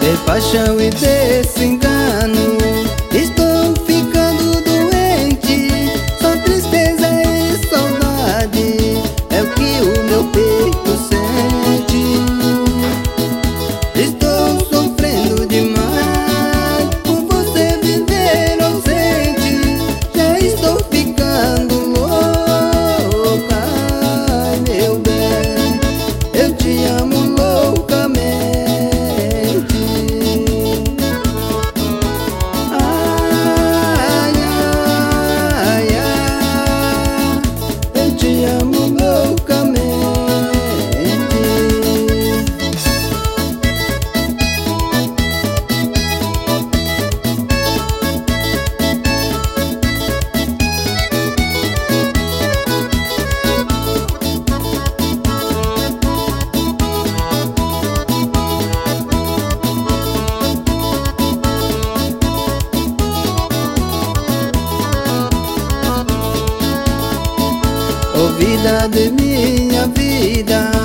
paixão e desengano. Estou ficando doente, só tristeza e saudade é o que o meu peito sente. Estou sofrendo demais por você viver ausente. Já estou ficando louca, meu bem, eu te amo loucamente. Ai, ai, ai, eu te amo loucamente. Oh, vida de minha vida,